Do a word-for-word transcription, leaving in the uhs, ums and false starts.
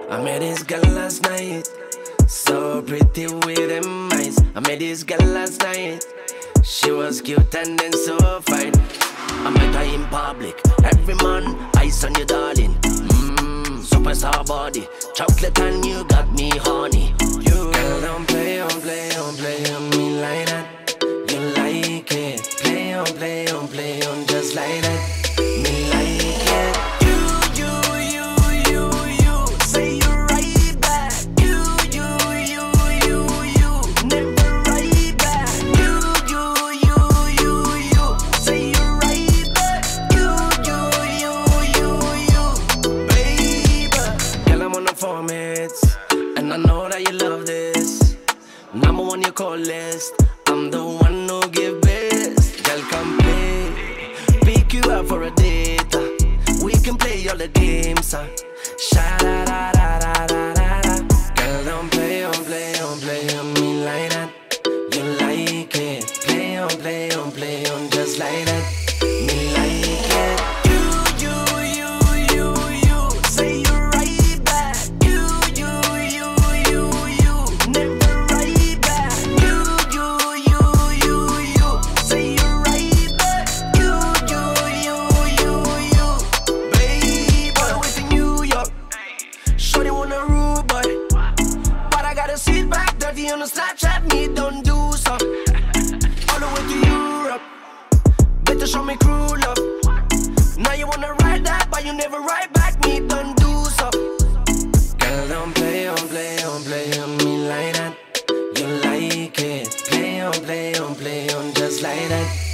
I met this girl last night, so pretty with them eyes. I met this girl last night, she was cute and then so fine. I met her in public, every man, eyes on you darling. Mmm, superstar body, chocolate and you got me honey. You girl don't play, don't play, don't play on me like that. You like it, play on, play on, play on just like that. Me like it. You, you, you, you, you, say you right back. You, you, you, you, you, never right back. You, you, you, you, you, say you right back. You, you, you, you, you, baby. Girl, I'm on the formats, and I know that you love this. Number one, your call list. I'm the one who give best. Girl, come play, pick you up for a date. We can play all the games. Uh. Sha da da da da da da da. Girl, don't play, don't play, don't play on me like that. You like it, play on, play on, play on just like that. Me like it. You, you, you, you, you, say you right back. You, you, you, you, you, never right back. You, you, you, you, you, say you right back. You, you, you, you, you, baby. All the way to New York, shorty wanna rule, boy, but I gotta sit back dirty on the Snapchat. Me don't do so. All the way to Europe, better show me crew love. Now you wanna ride that, but you never ride back. Me don't do so. Girl, don't play, don't play, don't play on me like that. You like it, play on, play on, play on just like that.